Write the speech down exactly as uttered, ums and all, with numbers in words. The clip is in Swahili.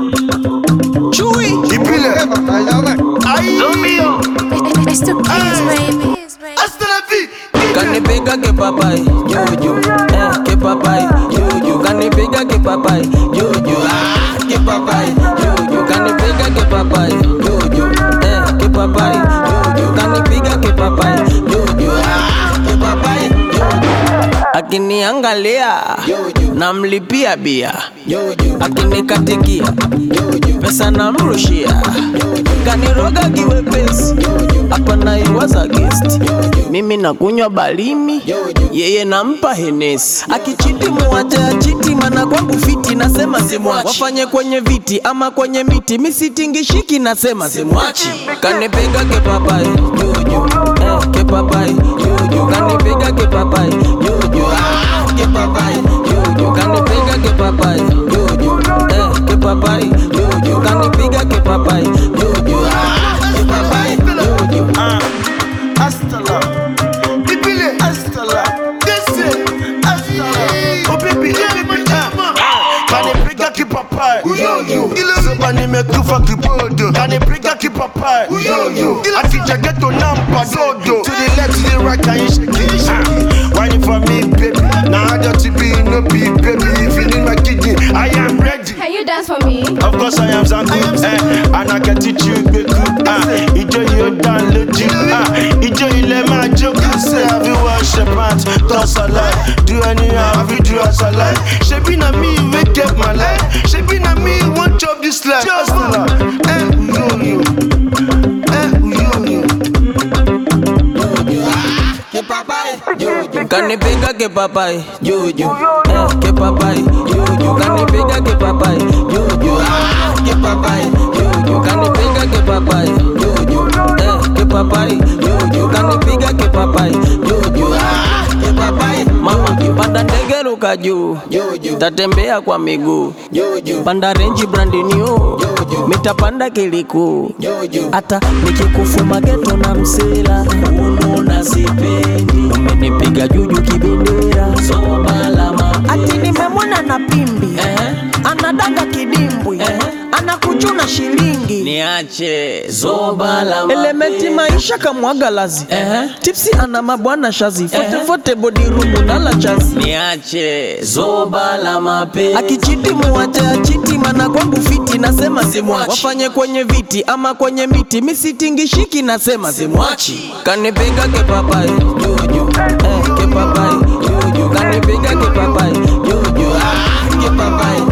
Chui Ipile Aïe It's the kids, baby. Hasta la vie. Kanipiga ke papai Juju eh ke papai Juju kanipiga ke papai Juju ah ke papai Juju kanipiga ke papai Juju eh ke papai Juju kanipiga ke papai Juju ah ke papai Juju akiniangalia namlipia bia akinikatikia pesa namrushia kaniroga kiwepesi hapa naiwaza guest mimi nakunywa balimi yeye nampa Henesi akichiti muache achiti mana kwangu fiti nasema simwachi wafanye kwenye viti ama kwenye miti misitingishiki nasema simwachi kanipiga ke papai Juju eh ke papai Juju kanipiga ke papai Juju ah ke papai Juju kanipiga ke papai Juju eh ke papai Juju kanipiga ke papai Juju ah ke papai Juju Ah, hasta la Ipile hasta la Dese hasta la Oh baby, baby, ah Kanipiga ki papai Seba nimekufa kibodo Kanipiga ki papai Akija ghetto nampa dodo To the left, to the right, can you shake it? Ah, whining for me, baby Now I got to be, no be, baby If you need my kidney, I am ready. Can you dance for me? Of course I am Zanku, eh, and I can teach you Beku. Ah, Ijo you down logic. Ah, Ijo you let my joke. Say have you wash your pants, toss a lie. Do anyhow, have you do as I like. She be na me, wake up my life. She be na me, one job this life. Just la, eh, yo yo, eh, yo yo. ke papai Juju kanipiga ke papai Juju eh ke papai Juju kanipiga ke papai Juju ah ke papai Juju kanipiga ke papai Juju eh ke papai Juju kanipiga ke papai Juju ah ke papai mama kipanda ndege ruka juu tatembea kwa miguu panda range brand new mitapanda kiliku hata nikikufuma geto na msela unaona sipendi umenipiga Juju kibendera soba lama ati nimemwona na pimbi eh anadanga kidimbwi eh anakuchuna shilingi niache zoba lama elementi maisha kamwaga lazi eh tipsi ana mabwana shazi fote fote body room na la chazi niache zoba la mape akichiti muache achiti mana kwangu fiti nasema simwachi wafanye kwenye viti ama kwenye miti misitingishiki nasema simwachi kanipiga ke papai Juju eh ke papai Juju kanipiga ke papai Juju ah ke papai